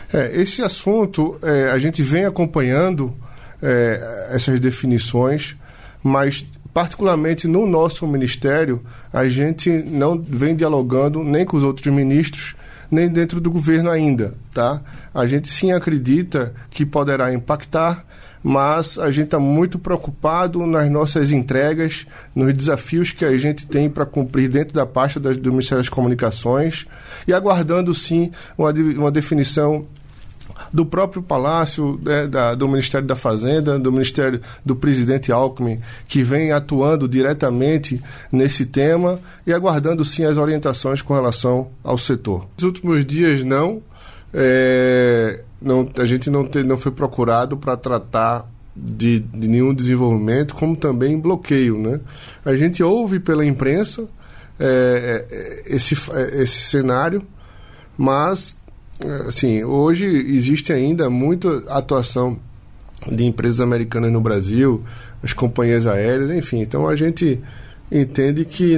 Esse assunto, a gente vem acompanhando essas definições, mas particularmente no nosso ministério, a gente não vem dialogando nem com os outros ministros, nem dentro do governo ainda, tá? A gente sim acredita que poderá impactar, mas a gente está muito preocupado nas nossas entregas, nos desafios que a gente tem para cumprir dentro da pasta do Ministério das Comunicações e aguardando sim uma definição do próprio Palácio, do Ministério da Fazenda, do Ministério do presidente Alckmin, que vem atuando diretamente nesse tema e aguardando sim as orientações com relação ao setor. Nos últimos dias a gente não foi procurado para tratar de nenhum desenvolvimento, como também bloqueio, né? A gente ouve pela imprensa esse cenário, mas assim, hoje existe ainda muita atuação de empresas americanas no Brasil, as companhias aéreas, enfim. Então a gente entende que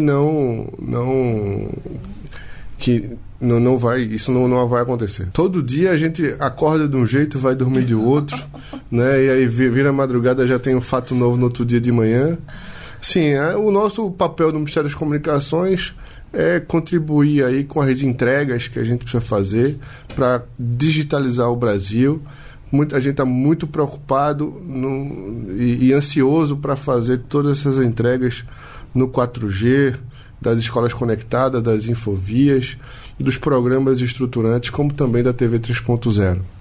isso não vai acontecer. Todo dia a gente acorda de um jeito e vai dormir de outro, né? E aí vira a madrugada, já tem um fato novo no outro dia de manhã. Sim, o nosso papel no Ministério das Comunicações é contribuir aí com as entregas que a gente precisa fazer para digitalizar o Brasil. A gente está muito preocupado e ansioso para fazer todas essas entregas no 4G, das escolas conectadas, das infovias, dos programas estruturantes, como também da TV 3.0.